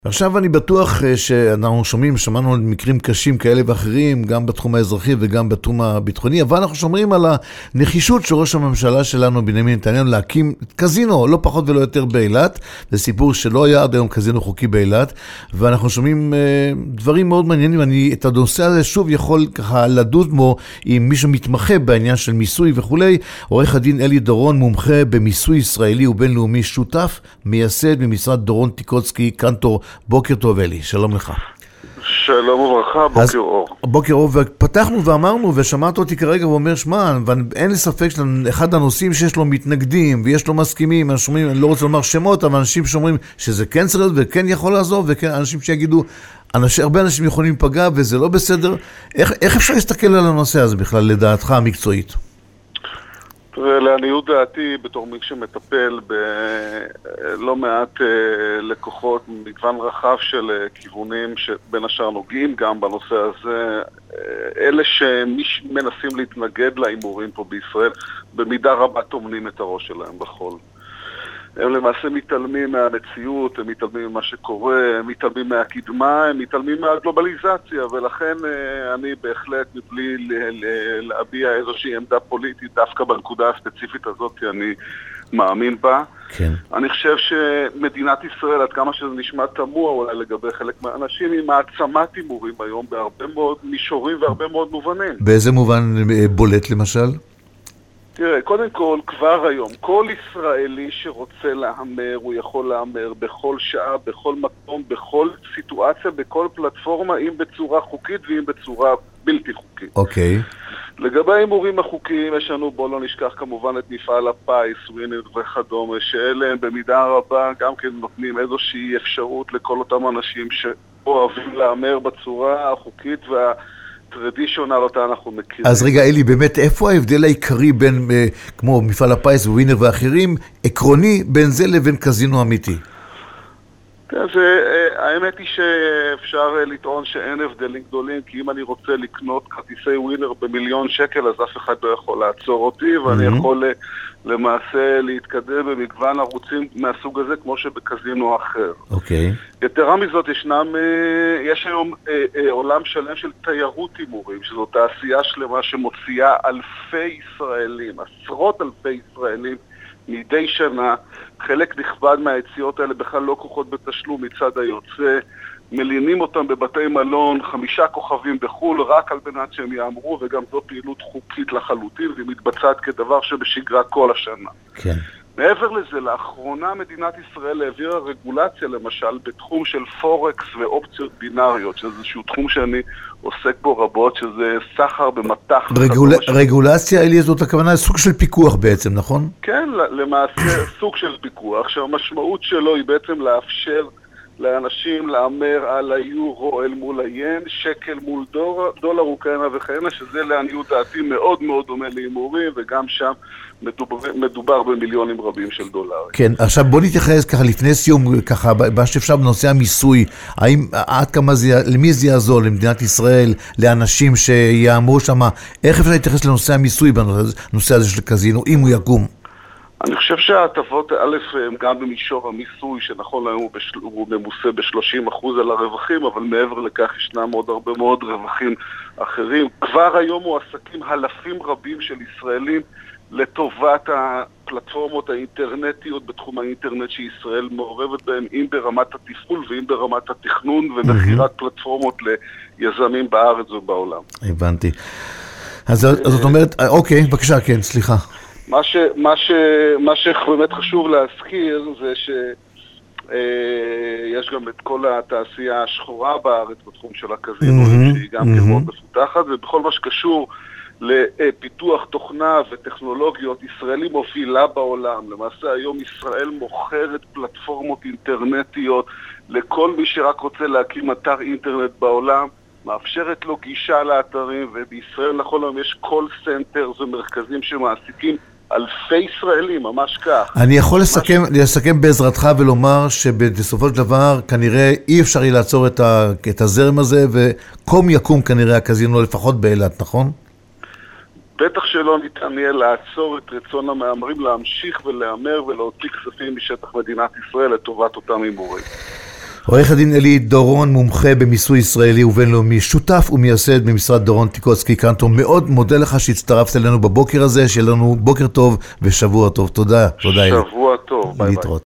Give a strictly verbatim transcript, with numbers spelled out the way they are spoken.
עכשיו אני בטוח שאנחנו שומעים, שמענו על מקרים קשים כאלה ואחרים, גם בתחום האזרחי וגם בתחום הביטחוני, אבל אנחנו שומרים על הנחישות של ראש הממשלה שלנו, בנימין נתניהו, להקים קזינו, לא פחות ולא יותר באילת. זה סיפור שלא היה עד היום קזינו חוקי באילת, ואנחנו שומעים דברים מאוד מעניינים. אני את הנושא הזה שוב יכול ככה לדוד בו עם מישהו מתמחה בעניין של מיסוי וכולי. עורך הדין אלי דורון, מומחה במיסוי ישראלי ובינלאומי, שותף מייסד ממשרד דורון טיקוצקי קנטור. בוקר טוב אלי, שלום לך. שלום וברכה, בוקר אור. בוקר אור, ופתחנו ואמרנו, ושמעת אותי כרגע ואומר, שמע, ואין לי ספק שאחד הנושאים שיש לו מתנגדים, ויש לו מסכימים, אנשים, אני לא רוצה לומר שמות, אבל אנשים שאומרים שזה כן צריך להיות וכן יכול לעזוב, וכן אנשים שיגידו, אנשים, הרבה אנשים יכולים לפגע וזה לא בסדר. איך, איך אפשר להסתכל על הנושא הזה בכלל, לדעתך המקצועית? ולעניות דעתי, בתור מי שמטפל בלא מעט לקוחות, מגוון רחב של כיוונים שבין השאר נוגעים גם בנושא הזה, אלה שמנסים להתנגד להימורים פה בישראל, במידה רבה תומנים את הראש שלהם בחול. הם למעשה מתעלמים מהמציאות, הם מתעלמים ממה שקורה, הם מתעלמים מהקדמה, הם מתעלמים מהגלובליזציה, ולכן אני בהחלט מבלי להביע איזושהי עמדה פוליטית, דווקא בנקודה הספציפית הזאת אני מאמין בה. כן. אני חושב שמדינת ישראל, עד כמה שזה נשמע תמוה אולי לגבי חלק מהאנשים, היא מעצמת הימורים היום בהרבה מאוד מישורים והרבה מאוד מובנים. באיזה מובן בולט למשל? תראה, קודם כל, כבר היום, כל ישראלי שרוצה להמר, הוא יכול להמר בכל שעה, בכל מקום, בכל סיטואציה, בכל פלטפורמה, אם בצורה חוקית ואם בצורה בלתי חוקית. אוקיי. לגבי ההימורים החוקיים, יש לנו, בוא לא נשכח כמובן את מפעל הפיס, ווינר וכדומה, שאלה הם במידה רבה גם כן נותנים איזושהי אפשרות לכל אותם אנשים שאוהבים להמר בצורה החוקית וה... טרדישיונל אותה אנחנו מכירים. אז רגע אלי, באמת איפה ההבדל העיקרי בין, כמו מפעל הפיס ווינר ואחרים, עקרוני בין זה לבין קזינו אמיתי? אז האמת היא שאפשר לטעון שאין הבדלים גדולים, כי אם אני רוצה לקנות כרטיסי ווינר במיליון שקל, אז אף אחד לא יכול לעצור אותי, ואני יכול למעשה להתקדם במגוון ערוצים מהסוג הזה, כמו שבקזינו אחר. אוקיי. יתרה מזאת, ישנם, יש היום עולם שלם של תיירות הימורים, שזו תעשייה שלמה שמוציאה אלפי ישראלים, עשרות אלפי ישראלים, מדי שנה. חלק נכבד מהיציאות האלה בכלל לא כוחות בתשלום מצד היוצא, מלינים אותם בבתי מלון, חמישה כוכבים בחול, רק על מנת שהם יאמרו, וגם זו פעילות חוקית לחלוטין, והיא מתבצעת כדבר שבשגרה כל השנה. כן. מעבר לזה, לאחרונה מדינת ישראל העבירה רגולציה, למשל, בתחום של פורקס ואופציות בינאריות, שזה איזשהו תחום שאני עוסק בו רבות, שזה סחר במתח. רגול... רגולציה, אלי, זאת הכוונה, סוג של פיקוח בעצם, נכון? כן, למעשה סוג של פיקוח, שהמשמעות שלו היא בעצם לאפשר לאנשים לאמר על היורו אל מול היין, שקל מול דולר, דולר וכהנה וכהנה, שזה לעניות דעתי מאוד מאוד דומה להימורים, וגם שם מדובר, מדובר במיליונים רבים של דולרים. כן, עכשיו בוא נתייחס ככה לפני סיום, ככה, מה שאפשר בנושא המיסוי, האם, עד כמה זה, למי זה יעזור, למדינת ישראל, לאנשים שיאמרו שמה, איך אפשר להתייחס לנושא המיסוי בנושא הזה של קזינו, אם הוא יקום? אני חושב שההטבות, א', הם גם במישור המיסוי, שנכון היום הוא ממוסה ב-שלושים אחוז על הרווחים, אבל מעבר לכך ישנם עוד הרבה מאוד רווחים אחרים. כבר היום מועסקים אלפים רבים של ישראלים לטובת הפלטפורמות האינטרנטיות בתחום האינטרנט שישראל מעורבת בהם, אם ברמת התפעול ואם ברמת התכנון ומחירת פלטפורמות ליזמים בארץ ובעולם. הבנתי. אז זאת אומרת, אוקיי, בבקשה, כן, סליחה. מה ש, מה ש, מה שבאמת חשוב להזכיר זה שיש גם את כל התעשייה השחורה בארץ בתחום של הקזינו, mm-hmm, שהיא גם mm-hmm. מאוד מפותחת, ובכל מה שקשור לפיתוח תוכנה וטכנולוגיות, ישראלי מובילה בעולם. למעשה היום ישראל מוכרת פלטפורמות אינטרנטיות לכל מי שרק רוצה להקים אתר אינטרנט בעולם, מאפשרת לו גישה לאתרים, ובישראל נכון היום יש קול סנטר, זה מרכזים שמעסיקים אלפי ישראלים, ממש כך. אני יכול לסכם, לסכם בעזרתך ולומר שבסופו של דבר כנראה אי אפשר יהיה לעצור את, ה, את הזרם הזה, וקום יקום כנראה הקזינו לפחות באילת, נכון? בטח שלא ניתן יהיה לעצור את רצון המאמרים להמשיך ולאמר ולהוציא כספים משטח מדינת ישראל לטובת אותם הימורים. עורך הדין אלי דורון, מומחה במיסוי ישראלי ובינלאומי, שותף ומייסד במשרד דורון טיקוצקי קנטור. מאוד מודה לך שהצטרפת אלינו בבוקר הזה, שיהיה לנו בוקר טוב ושבוע טוב. תודה. תודה. שבוע טוב. ביי ביי.